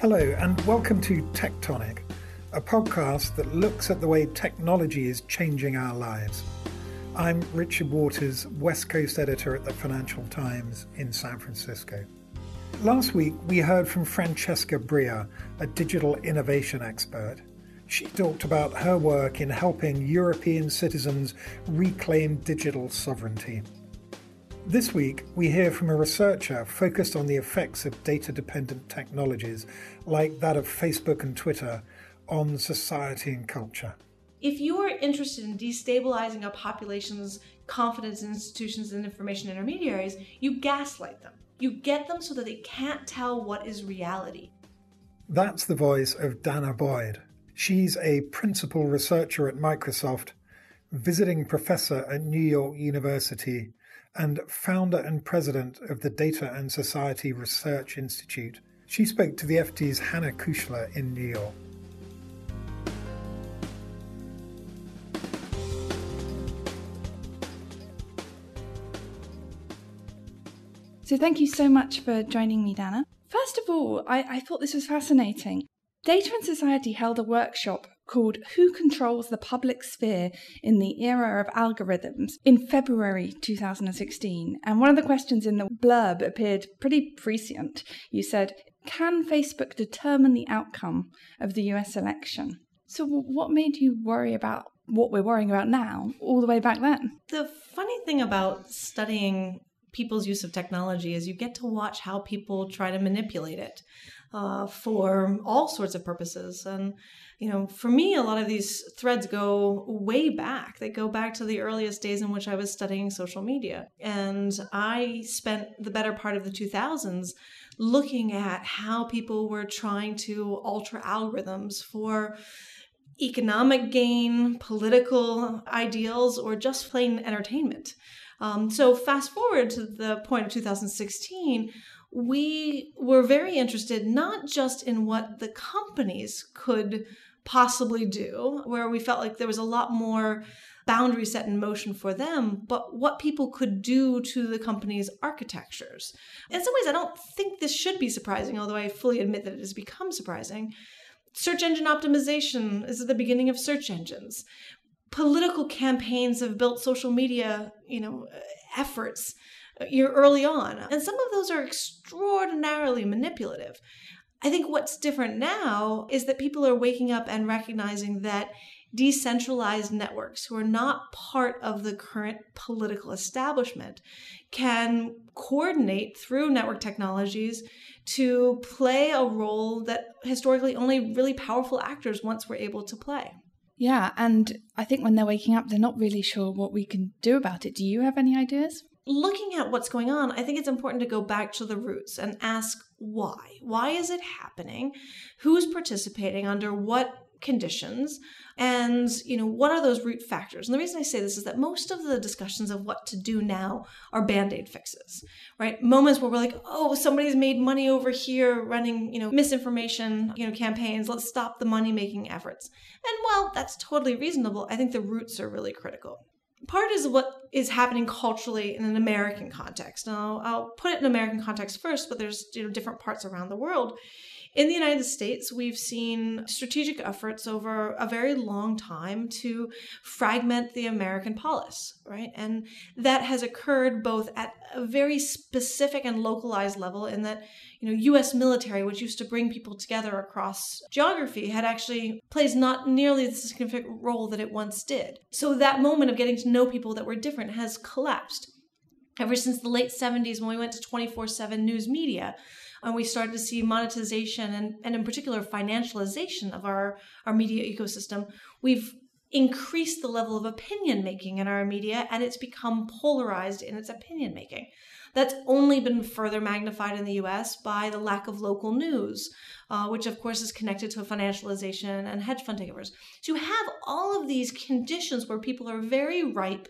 Hello and welcome to Tectonic, a podcast that looks at the way technology is changing our lives. I'm Richard Waters, West Coast editor at the Financial Times in San Francisco. Last week we heard from Francesca Bria, a digital innovation expert. She talked about her work in helping European citizens reclaim digital sovereignty. This week, we hear from a researcher focused on the effects of data-dependent technologies, like that of Facebook and Twitter, on society and culture. If you are interested in destabilizing a population's confidence in institutions and information intermediaries, you gaslight them. You get them so that they can't tell what is reality. That's the voice of Dana Boyd. She's a principal researcher at Microsoft, visiting professor at New York University, and founder and president of the Data and Society Research Institute. She spoke to the FT's Hannah Kuchler in New York. So thank you so much for joining me, Dana. First of all, I thought this was fascinating. Data and Society held a workshop called Who Controls the Public Sphere in the Era of Algorithms in February 2016. And one of the questions in the blurb appeared pretty prescient. You said, can Facebook determine the outcome of the US election? So what made you worry about what we're worrying about now, all the way back then? The funny thing about studying people's use of technology is you get to watch how people try to manipulate it for all sorts of purposes. And, for me, a lot of these threads go way back. They go back to the earliest days in which I was studying social media. And I spent the better part of the 2000s looking at how people were trying to alter algorithms for economic gain, political ideals, or just plain entertainment. So fast forward to the point of 2016, we were very interested not just in what the companies could possibly do, where we felt like there was a lot more boundaries set in motion for them, but what people could do to the company's architectures. In some ways, I don't think this should be surprising, although I fully admit that it has become surprising. Search engine optimization is at the beginning of search engines. Political campaigns have built social media, efforts early on. And some of those are extraordinarily manipulative. I think what's different now is that people are waking up and recognizing that decentralized networks who are not part of the current political establishment can coordinate through network technologies to play a role that historically only really powerful actors once were able to play. Yeah, and I think when they're waking up, they're not really sure what we can do about it. Do you have any ideas? Looking at what's going on, I think it's important to go back to the roots and ask why. Why is it happening? Who's participating under what conditions? And, what are those root factors? And the reason I say this is that most of the discussions of what to do now are Band-Aid fixes, right? Moments where we're like, oh, somebody's made money over here running, misinformation, campaigns. Let's stop the money-making efforts. And while that's totally reasonable, I think the roots are really critical. Part is what is happening culturally in an American context. Now, I'll put it in American context first, but there's different parts around the world. In the United States, we've seen strategic efforts over a very long time to fragment the American polis, right? And that has occurred both at a very specific and localized level in that, U.S. military, which used to bring people together across geography, plays not nearly the significant role that it once did. So that moment of getting to know people that were different has collapsed. Ever since the late 70s, when we went to 24/7 news media, and we started to see monetization and in particular financialization of our media ecosystem, we've increased the level of opinion making in our media, and it's become polarized in its opinion making. That's only been further magnified in the US by the lack of local news, which of course is connected to financialization and hedge fund takeovers. So you have all of these conditions where people are very ripe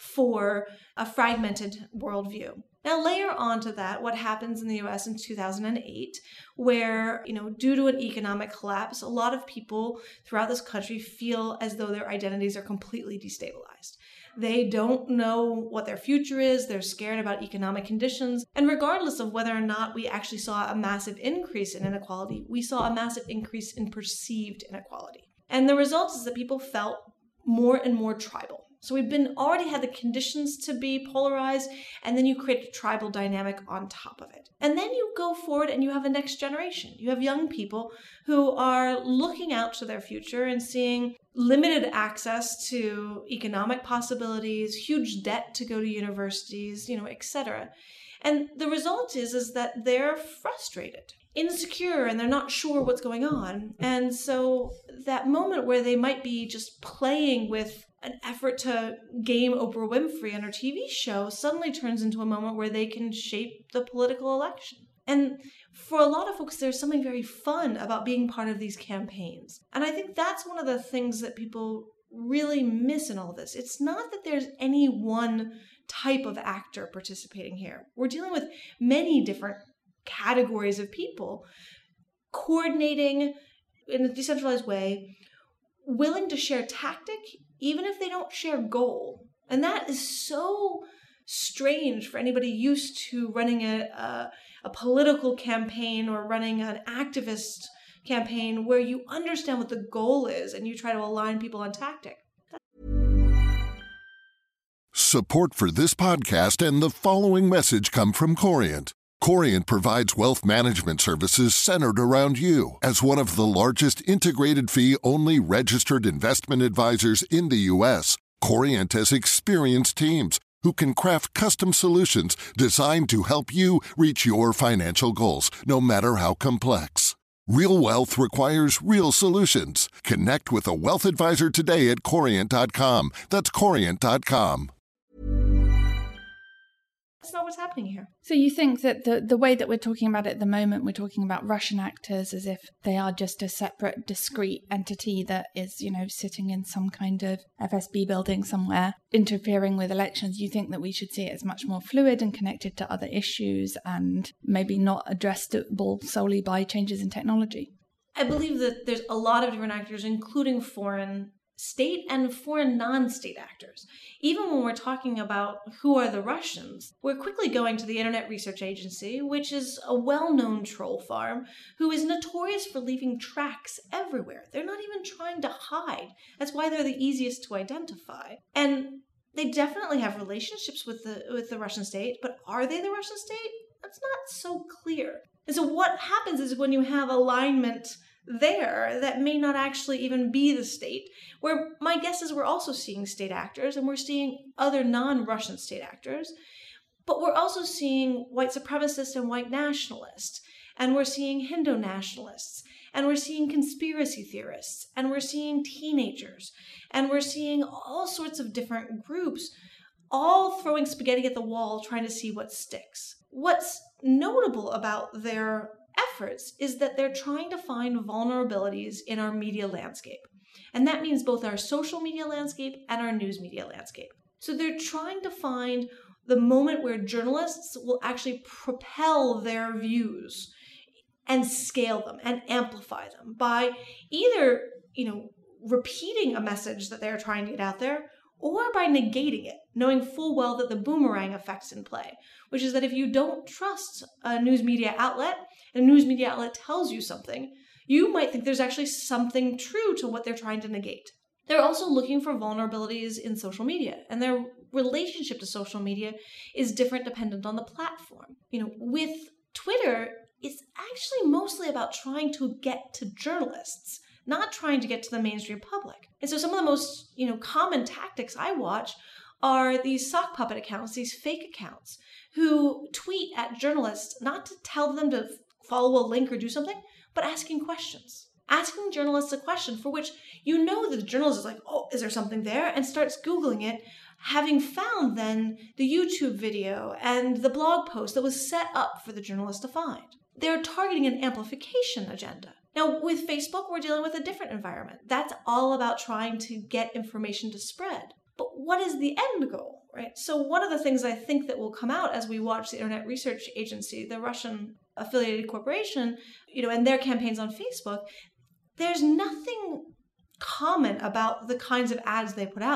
for a fragmented worldview. Now layer onto that what happens in the US in 2008, where, due to an economic collapse, a lot of people throughout this country feel as though their identities are completely destabilized. They don't know what their future is. They're scared about economic conditions. And regardless of whether or not we actually saw a massive increase in inequality, we saw a massive increase in perceived inequality. And the result is that people felt more and more tribal. So we've already had the conditions to be polarized, and then you create a tribal dynamic on top of it. And then you go forward and you have a next generation. You have young people who are looking out to their future and seeing limited access to economic possibilities, huge debt to go to universities, etc. And the result is that they're frustrated, insecure, and they're not sure what's going on. And so that moment where they might be just playing with an effort to game Oprah Winfrey on her TV show suddenly turns into a moment where they can shape the political election. And for a lot of folks, there's something very fun about being part of these campaigns. And I think that's one of the things that people really miss in all this. It's not that there's any one type of actor participating here. We're dealing with many different categories of people coordinating in a decentralized way, willing to share tactic, even if they don't share goal. And that is so strange for anybody used to running a political campaign or running an activist campaign where you understand what the goal is and you try to align people on tactic. Support for this podcast and the following message come from Corient. Corient provides wealth management services centered around you. As one of the largest integrated fee-only registered investment advisors in the U.S., Corient has experienced teams who can craft custom solutions designed to help you reach your financial goals, no matter how complex. Real wealth requires real solutions. Connect with a wealth advisor today at Corient.com. That's Corient.com. That's not what's happening here. So you think that the way that we're talking about it at the moment, we're talking about Russian actors as if they are just a separate, discrete entity that is, sitting in some kind of FSB building somewhere, interfering with elections. You think that we should see it as much more fluid and connected to other issues and maybe not addressable solely by changes in technology? I believe that there's a lot of different actors, including foreign state and foreign non-state actors. Even when we're talking about who are the Russians, we're quickly going to the Internet Research Agency, which is a well-known troll farm who is notorious for leaving tracks everywhere. They're not even trying to hide. That's why they're the easiest to identify. And they definitely have relationships with the Russian state, but are they the Russian state? That's not so clear. And so what happens is when you have alignment there that may not actually even be the state, where my guess is we're also seeing state actors and we're seeing other non-Russian state actors, but we're also seeing white supremacists and white nationalists, and we're seeing Hindu nationalists, and we're seeing conspiracy theorists, and we're seeing teenagers, and we're seeing all sorts of different groups all throwing spaghetti at the wall trying to see what sticks. What's notable about their efforts is that they're trying to find vulnerabilities in our media landscape. And that means both our social media landscape and our news media landscape. So they're trying to find the moment where journalists will actually propel their views and scale them and amplify them by either, repeating a message that they're trying to get out there, or by negating it, knowing full well that the boomerang effect's in play, which is that if you don't trust a news media outlet, and a news media outlet tells you something, you might think there's actually something true to what they're trying to negate. They're also looking for vulnerabilities in social media, and their relationship to social media is different dependent on the platform. With Twitter, it's actually mostly about trying to get to journalists, not trying to get to the mainstream public. And so some of the most, common tactics I watch are these sock puppet accounts, these fake accounts, who tweet at journalists not to tell them to follow a link or do something, but asking questions. Asking journalists a question for which that the journalist is like, oh, is there something there? And starts Googling it, having found then the YouTube video and the blog post that was set up for the journalist to find. They're targeting an amplification agenda. Now, with Facebook, we're dealing with a different environment. That's all about trying to get information to spread. But what is the end goal, right? So one of the things I think that will come out as we watch the Internet Research Agency, the Russian affiliated corporation, and their campaigns on Facebook, there's nothing common about the kinds of ads they put out there.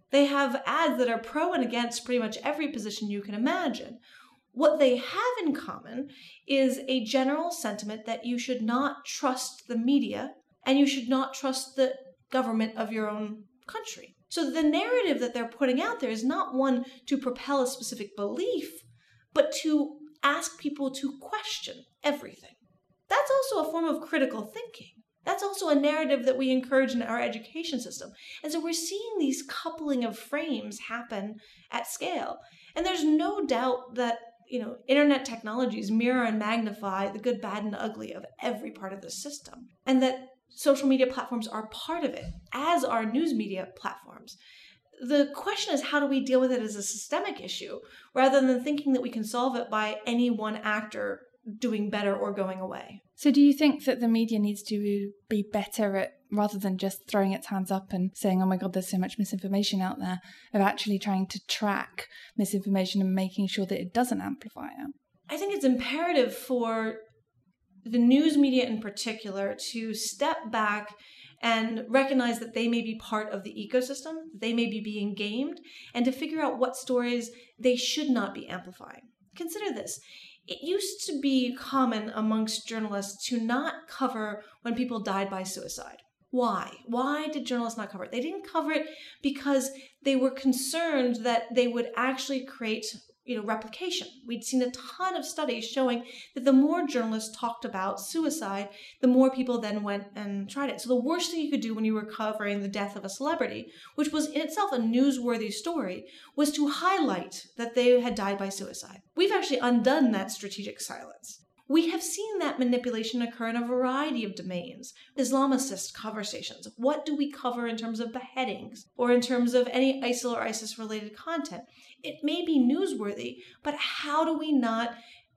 They have ads that are pro and against pretty much every position you can imagine. What they have in common is a general sentiment that you should not trust the media and you should not trust the government of your own country. So the narrative that they're putting out there is not one to propel a specific belief, but to ask people to question everything. That's also a form of critical thinking. That's also a narrative that we encourage in our education system. And so we're seeing these coupling of frames happen at scale. And there's no doubt that, internet technologies mirror and magnify the good, bad, and ugly of every part of the system. And that social media platforms are part of it, as are news media platforms. The question is, how do we deal with it as a systemic issue, rather than thinking that we can solve it by any one actor doing better or going away? So do you think that the media needs to be better at, rather than just throwing its hands up and saying, oh my God, there's so much misinformation out there, of actually trying to track misinformation and making sure that it doesn't amplify it? I think it's imperative for the news media in particular to step back and recognize that they may be part of the ecosystem, they may be being gamed, and to figure out what stories they should not be amplifying. Consider this. It used to be common amongst journalists to not cover when people died by suicide. Why? Why did journalists not cover it? They didn't cover it because they were concerned that they would actually create replication. We'd seen a ton of studies showing that the more journalists talked about suicide, the more people then went and tried it. So the worst thing you could do when you were covering the death of a celebrity, which was in itself a newsworthy story, was to highlight that they had died by suicide. We've actually undone that strategic silence. We have seen that manipulation occur in a variety of domains. Islamicist conversations. What do we cover in terms of beheadings or in terms of any ISIL or ISIS-related content? It may be newsworthy, but how do we not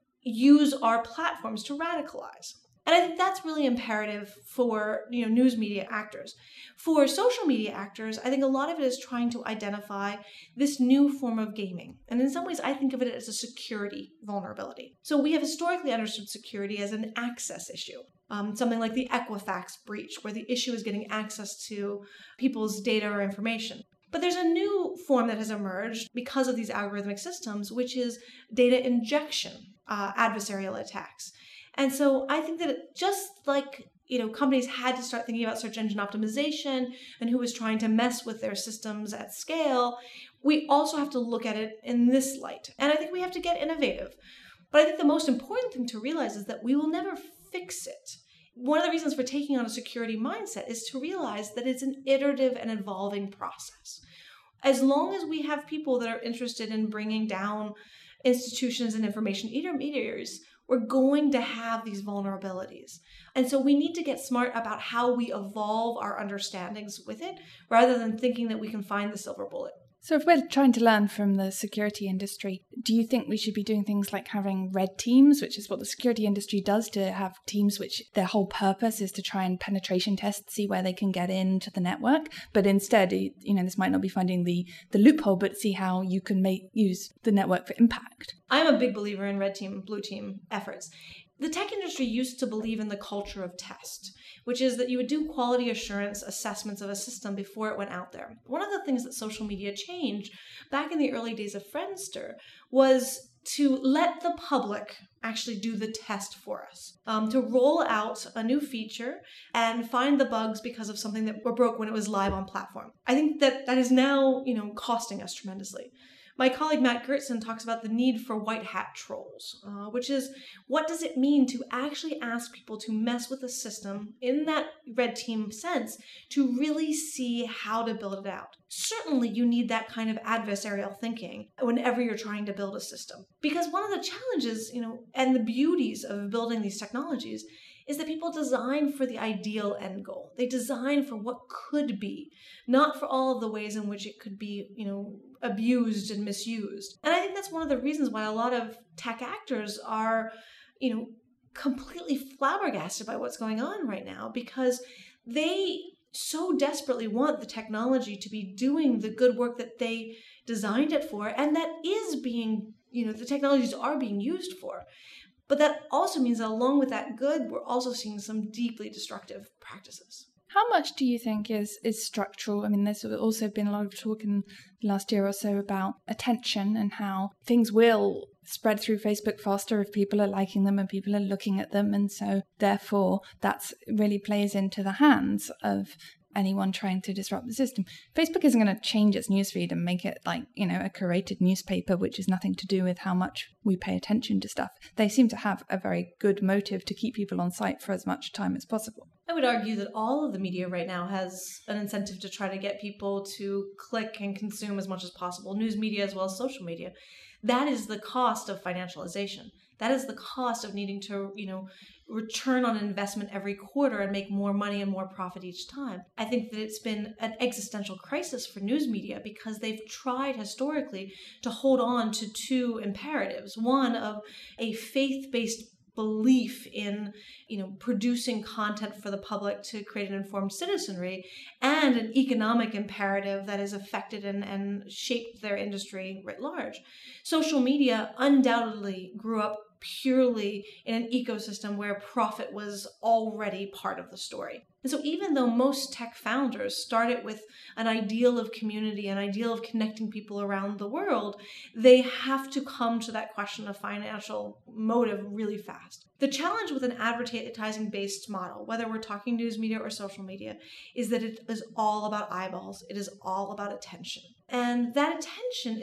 use our platforms to radicalize? And I think that's really imperative for news media actors. For social media actors, I think a lot of it is trying to identify this new form of gaming. And in some ways, I think of it as a security vulnerability. So we have historically understood security as an access issue. Something like the Equifax breach, where the issue is getting access to people's data or information. But there's a new form that has emerged because of these algorithmic systems, which is data injection, adversarial attacks. And so I think that just like, companies had to start thinking about search engine optimization and who was trying to mess with their systems at scale, we also have to look at it in this light. And I think we have to get innovative. But I think the most important thing to realize is that we will never fix it. One of the reasons for taking on a security mindset is to realize that it's an iterative and evolving process. As long as we have people that are interested in bringing down institutions and information intermediaries, we're going to have these vulnerabilities. And so we need to get smart about how we evolve our understandings with it, rather than thinking that we can find the silver bullet. So if we're trying to learn from the security industry, do you think we should be doing things like having red teams, which is what the security industry does, to have teams which their whole purpose is to try and penetration test, see where they can get into the network? But instead, this might not be finding the loophole, but see how you can use the network for impact. I'm a big believer in red team, blue team efforts. The tech industry used to believe in the culture of test, which is that you would do quality assurance assessments of a system before it went out there. One of the things that social media changed back in the early days of Friendster was to let the public actually do the test for us, to roll out a new feature and find the bugs because of something that were broke when it was live on platform. I think that is now, costing us tremendously. My colleague Matt Gertson talks about the need for white hat trolls, which is, what does it mean to actually ask people to mess with the system in that red team sense to really see how to build it out? Certainly you need that kind of adversarial thinking whenever you're trying to build a system. Because one of the challenges, and the beauties of building these technologies is that people design for the ideal end goal. They design for what could be, not for all of the ways in which it could be, abused and misused. And I think that's one of the reasons why a lot of tech actors are, completely flabbergasted by what's going on right now, because they so desperately want the technology to be doing the good work that they designed it for, and that is being, the technologies are being used for. But that also means that along with that good, we're also seeing some deeply destructive practices. How much do you think is structural? I mean, there's also been a lot of talk in the last year or so about attention and how things will spread through Facebook faster if people are liking them and people are looking at them. And so therefore, that really plays into the hands of anyone trying to disrupt the system. Facebook isn't going to change its newsfeed and make it like, a curated newspaper, which is nothing to do with how much we pay attention to stuff. They seem to have a very good motive to keep people on site for as much time as possible. I would argue that all of the media right now has an incentive to try to get people to click and consume as much as possible, news media as well as social media. That is the cost of financialization. That is the cost of needing to, return on investment every quarter and make more money and more profit each time. I think that it's been an existential crisis for news media because they've tried historically to hold on to two imperatives. One of a faith-based belief in, producing content for the public to create an informed citizenry, and an economic imperative that has affected and shaped their industry writ large. Social media undoubtedly grew up purely in an ecosystem where profit was already part of the story. And so even though most tech founders started with an ideal of community, an ideal of connecting people around the world, they have to come to that question of financial motive really fast. The challenge with an advertising-based model, whether we're talking news media or social media, is that it is all about eyeballs. It is all about attention. And that attention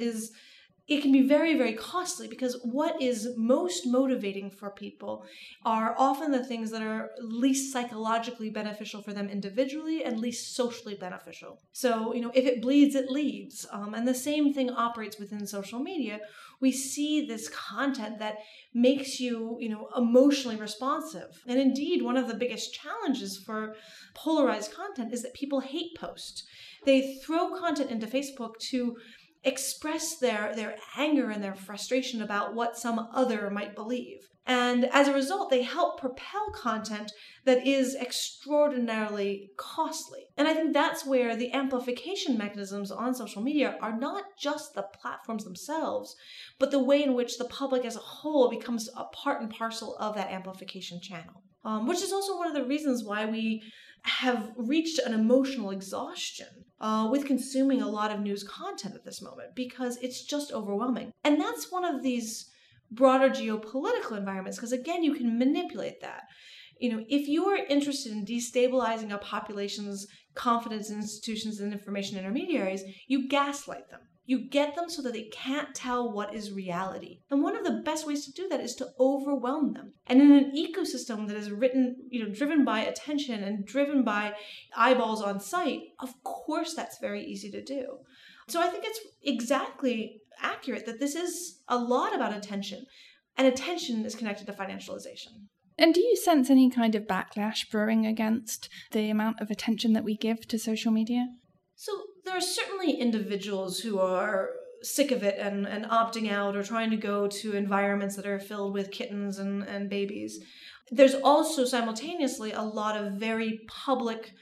it can be very, very costly because what is most motivating for people are often the things that are least psychologically beneficial for them individually and least socially beneficial. So, if it bleeds, it leads. And the same thing operates within social media. We see this content that makes you, emotionally responsive. And indeed, one of the biggest challenges for polarized content is that people hate post. They throw content into Facebook to express their anger and their frustration about what some other might believe. And as a result, they help propel content that is extraordinarily costly. And I think that's where the amplification mechanisms on social media are not just the platforms themselves, but the way in which the public as a whole becomes a part and parcel of that amplification channel. Which is also one of the reasons why we have reached an emotional exhaustion with consuming a lot of news content at this moment, because it's just overwhelming. And that's one of these broader geopolitical environments, because again, you can manipulate that. If you are interested in destabilizing a population's confidence in institutions and information intermediaries, you gaslight them. You get them so that they can't tell what is reality. And one of the best ways to do that is to overwhelm them. And in an ecosystem that is driven by attention and driven by eyeballs on site, of course that's very easy to do. So I think it's exactly accurate that this is a lot about attention, and attention is connected to financialization. And do you sense any kind of backlash brewing against the amount of attention that we give to social media? So there are certainly individuals who are sick of it and opting out or trying to go to environments that are filled with kittens and babies. There's also simultaneously a lot of very public,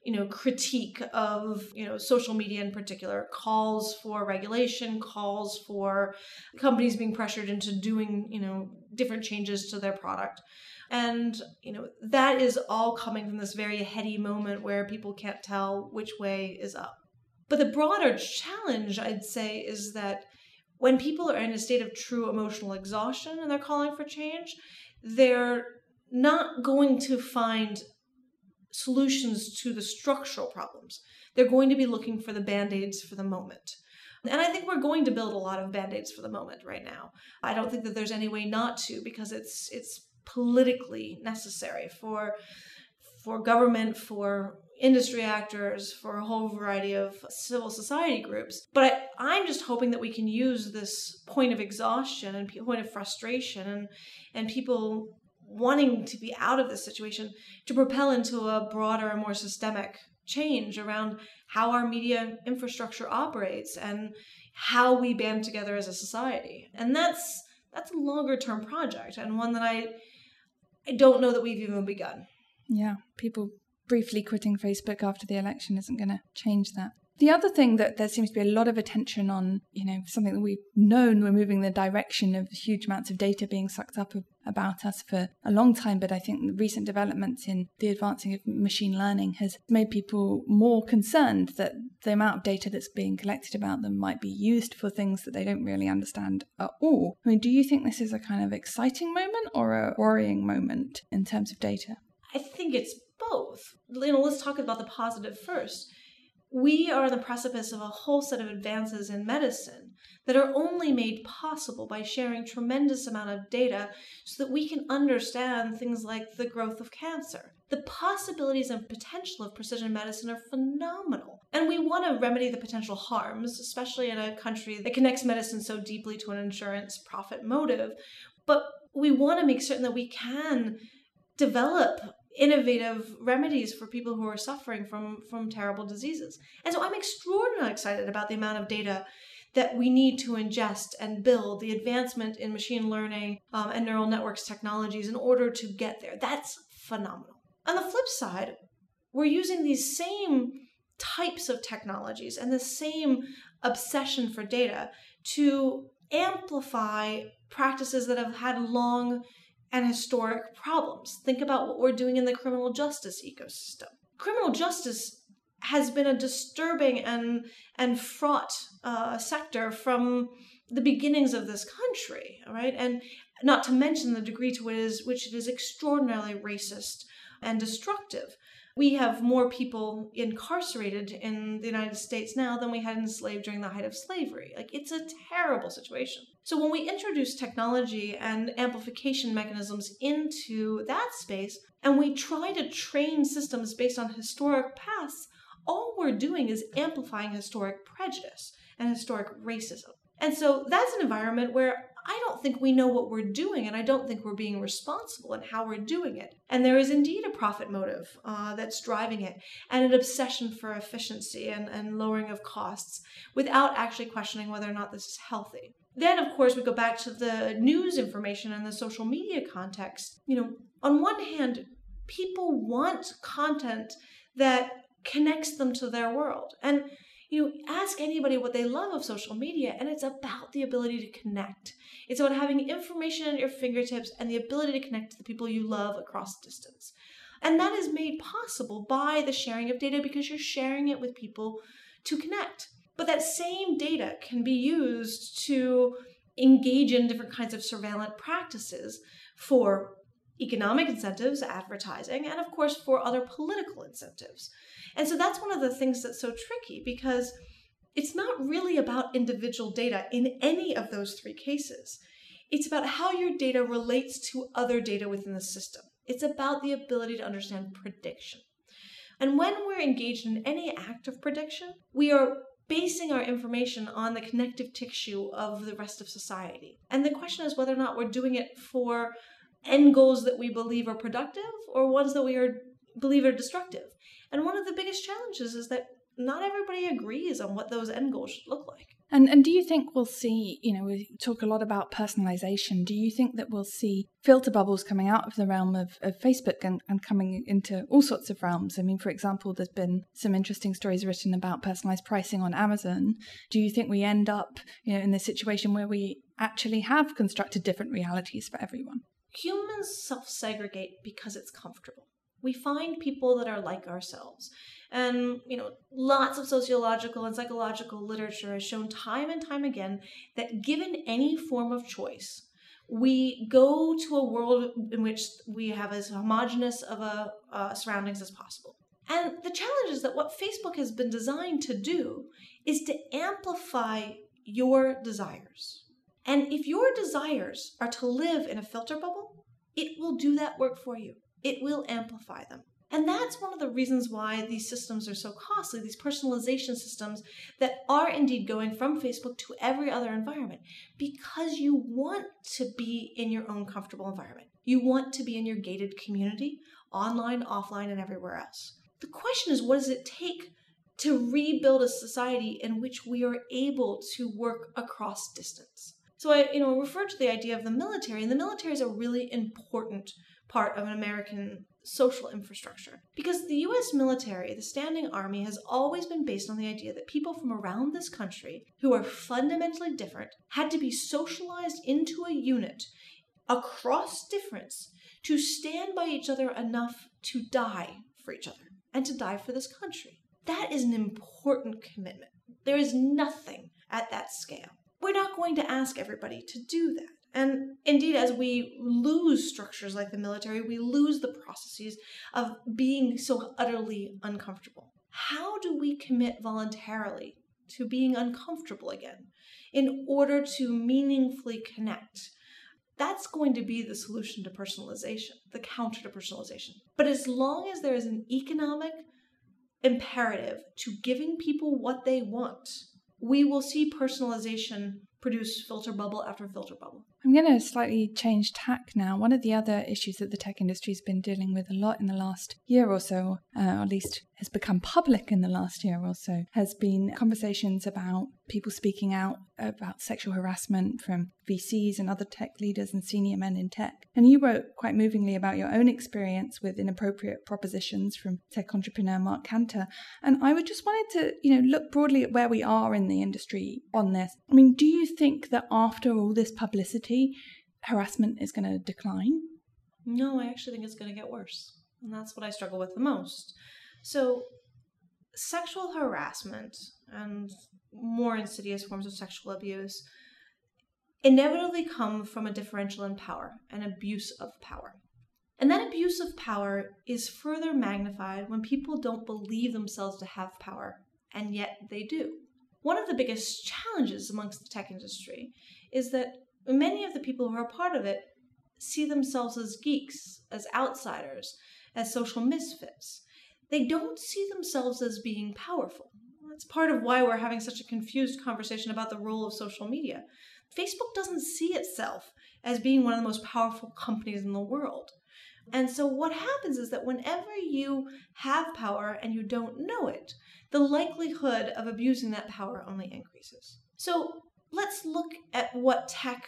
critique of, social media in particular, calls for regulation, calls for companies being pressured into doing, different changes to their product. And, that is all coming from this very heady moment where people can't tell which way is up. But the broader challenge, I'd say, is that when people are in a state of true emotional exhaustion and they're calling for change, they're not going to find solutions to the structural problems. They're going to be looking for the Band-Aids for the moment. And I think we're going to build a lot of Band-Aids for the moment right now. I don't think that there's any way not to, because it's politically necessary for government, for industry actors, for a whole variety of civil society groups. But I'm just hoping that we can use this point of exhaustion and point of frustration and people wanting to be out of this situation to propel into a broader and more systemic change around how our media infrastructure operates and how we band together as a society. And that's a longer term project, and one that I don't know that we've even begun. Yeah, people briefly quitting Facebook after the election isn't going to change that. The other thing that there seems to be a lot of attention on, something that we've known we're moving the direction of huge amounts of data being sucked up about us for a long time, but I think the recent developments in the advancing of machine learning has made people more concerned that the amount of data that's being collected about them might be used for things that they don't really understand at all. I mean, do you think this is a kind of exciting moment or a worrying moment in terms of data? I think it's both. Let's talk about the positive first. We are on the precipice of a whole set of advances in medicine that are only made possible by sharing tremendous amount of data so that we can understand things like the growth of cancer. The possibilities and potential of precision medicine are phenomenal. And we want to remedy the potential harms, especially in a country that connects medicine so deeply to an insurance profit motive. But we want to make certain that we can develop innovative remedies for people who are suffering from terrible diseases. And so I'm extraordinarily excited about the amount of data that we need to ingest and build, the advancement in machine learning and neural networks technologies in order to get there. That's phenomenal. On the flip side, we're using these same types of technologies and the same obsession for data to amplify practices that have had long and historic problems. Think about what we're doing in the criminal justice ecosystem. Criminal justice has been a disturbing and fraught sector from the beginnings of this country, right? And not to mention the degree to which it is extraordinarily racist and destructive. We have more people incarcerated in the United States now than we had enslaved during the height of slavery. It's a terrible situation. So when we introduce technology and amplification mechanisms into that space, and we try to train systems based on historic paths, all we're doing is amplifying historic prejudice and historic racism. And so that's an environment where I don't think we know what we're doing, and I don't think we're being responsible in how we're doing it. And there is indeed a profit motive that's driving it, and an obsession for efficiency and lowering of costs without actually questioning whether or not this is healthy. Then, of course, we go back to the news information and the social media context. On one hand, people want content that connects them to their world. And ask anybody what they love of social media, and it's about the ability to connect. It's about having information at your fingertips and the ability to connect to the people you love across distance. And that is made possible by the sharing of data because you're sharing it with people to connect. But that same data can be used to engage in different kinds of surveillance practices for economic incentives, advertising, and of course for other political incentives. And so that's one of the things that's so tricky, because it's not really about individual data in any of those three cases. It's about how your data relates to other data within the system. It's about the ability to understand prediction. And when we're engaged in any act of prediction, we are basing our information on the connective tissue of the rest of society. And the question is whether or not we're doing it for end goals that we believe are productive or ones that we believe are destructive. And one of the biggest challenges is that not everybody agrees on what those end goals should look like. And do you think we'll see, we talk a lot about personalization. Do you think that we'll see filter bubbles coming out of the realm of Facebook and coming into all sorts of realms? I mean, for example, there's been some interesting stories written about personalized pricing on Amazon. Do you think we end up, in this situation where we actually have constructed different realities for everyone? Humans self-segregate because it's comfortable. We find people that are like ourselves. And, lots of sociological and psychological literature has shown time and time again that given any form of choice, we go to a world in which we have as homogenous of a surroundings as possible. And the challenge is that what Facebook has been designed to do is to amplify your desires. And if your desires are to live in a filter bubble, it will do that work for you. It will amplify them. And that's one of the reasons why these systems are so costly, these personalization systems that are indeed going from Facebook to every other environment, because you want to be in your own comfortable environment. You want to be in your gated community, online, offline, and everywhere else. The question is, what does it take to rebuild a society in which we are able to work across distance? So I refer to the idea of the military, and the military is a really important part of an American social infrastructure. Because the US military, the standing army, has always been based on the idea that people from around this country who are fundamentally different had to be socialized into a unit across difference to stand by each other enough to die for each other and to die for this country. That is an important commitment. There is nothing at that scale. We're not going to ask everybody to do that. And indeed, as we lose structures like the military, we lose the processes of being so utterly uncomfortable. How do we commit voluntarily to being uncomfortable again in order to meaningfully connect? That's going to be the solution to personalization, the counter to personalization. But as long as there is an economic imperative to giving people what they want, we will see personalization produce filter bubble after filter bubble. I'm going to slightly change tack now. One of the other issues that the tech industry has been dealing with a lot in the last year or so, or at least has become public in the last year or so, has been conversations about people speaking out about sexual harassment from VCs and other tech leaders and senior men in tech. And you wrote quite movingly about your own experience with inappropriate propositions from tech entrepreneur Mark Cantor. And I would just wanted to, look broadly at where we are in the industry on this. I mean, do you think that after all this publicity, harassment is going to decline? No, I actually think it's going to get worse. And that's what I struggle with the most. So, sexual harassment and more insidious forms of sexual abuse inevitably come from a differential in power, an abuse of power. And that abuse of power is further magnified when people don't believe themselves to have power, and yet they do. One of the biggest challenges amongst the tech industry is that many of the people who are part of it see themselves as geeks, as outsiders, as social misfits. They don't see themselves as being powerful. That's part of why we're having such a confused conversation about the role of social media. Facebook doesn't see itself as being one of the most powerful companies in the world. And so what happens is that whenever you have power and you don't know it, the likelihood of abusing that power only increases. So let's look at what tech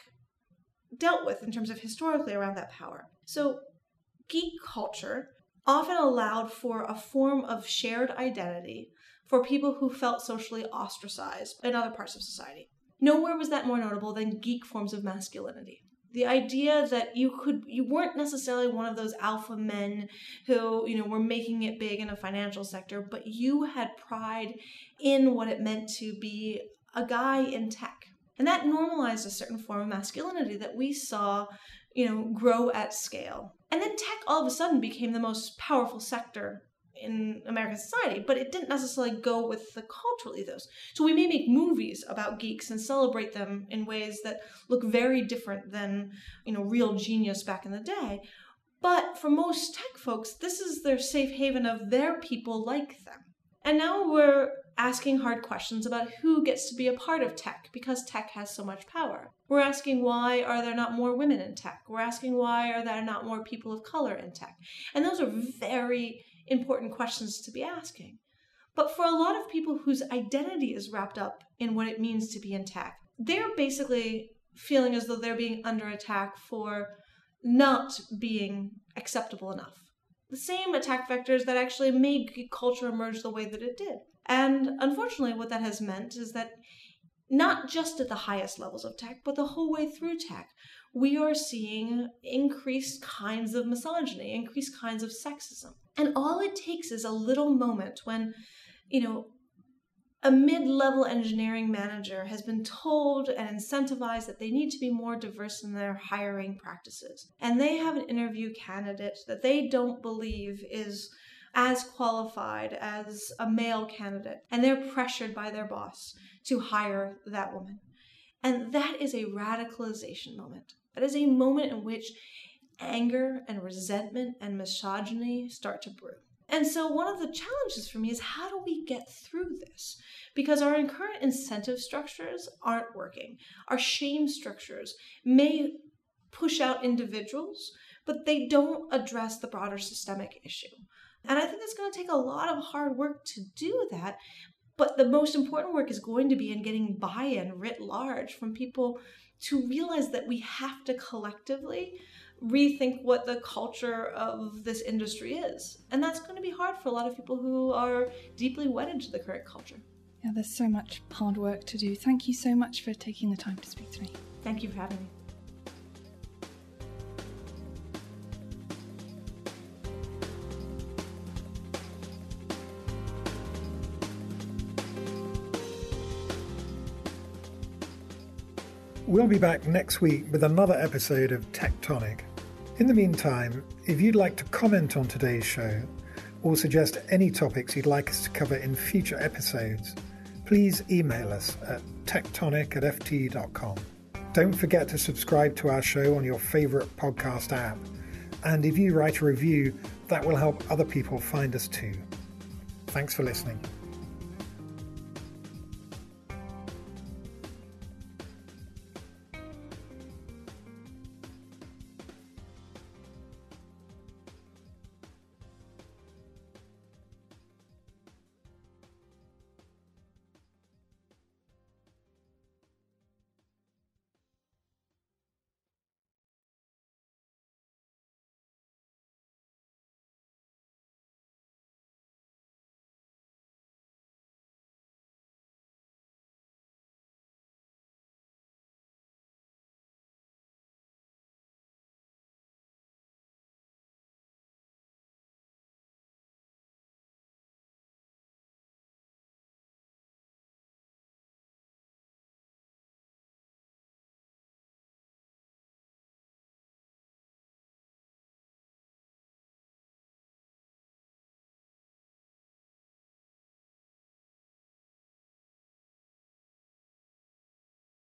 dealt with in terms of historically around that power. So geek culture often allowed for a form of shared identity for people who felt socially ostracized in other parts of society. Nowhere was that more notable than geek forms of masculinity. The idea that you weren't necessarily one of those alpha men who, were making it big in a financial sector, but you had pride in what it meant to be a guy in tech. And that normalized a certain form of masculinity that we saw, grow at scale. And then tech all of a sudden became the most powerful sector in American society, but it didn't necessarily go with the cultural ethos. So we may make movies about geeks and celebrate them in ways that look very different than, real genius back in the day. But for most tech folks, this is their safe haven of their people like them. And now we're asking hard questions about who gets to be a part of tech because tech has so much power. We're asking why are there not more women in tech? We're asking why are there not more people of color in tech? And those are very important questions to be asking. But for a lot of people whose identity is wrapped up in what it means to be in tech, they're basically feeling as though they're being under attack for not being acceptable enough. The same attack vectors that actually made geek culture emerge the way that it did. And unfortunately, what that has meant is that not just at the highest levels of tech, but the whole way through tech, we are seeing increased kinds of misogyny, increased kinds of sexism. And all it takes is a little moment when, a mid-level engineering manager has been told and incentivized that they need to be more diverse in their hiring practices. And they have an interview candidate that they don't believe is as qualified as a male candidate. And they're pressured by their boss to hire that woman. And that is a radicalization moment. That is a moment in which anger and resentment and misogyny start to brew. And so one of the challenges for me is how do we get through this? Because our current incentive structures aren't working. Our shame structures may push out individuals, but they don't address the broader systemic issue. And I think it's going to take a lot of hard work to do that. But the most important work is going to be in getting buy-in writ large from people to realize that we have to collectively rethink what the culture of this industry is. And that's going to be hard for a lot of people who are deeply wedded to the current culture. Yeah, there's so much hard work to do. Thank you so much for taking the time to speak to me. Thank you for having me. We'll be back next week with another episode of Tectonic. In the meantime, if you'd like to comment on today's show or suggest any topics you'd like us to cover in future episodes, please email us at tectonic@ft.com. Don't forget to subscribe to our show on your favourite podcast app. And if you write a review, that will help other people find us too. Thanks for listening.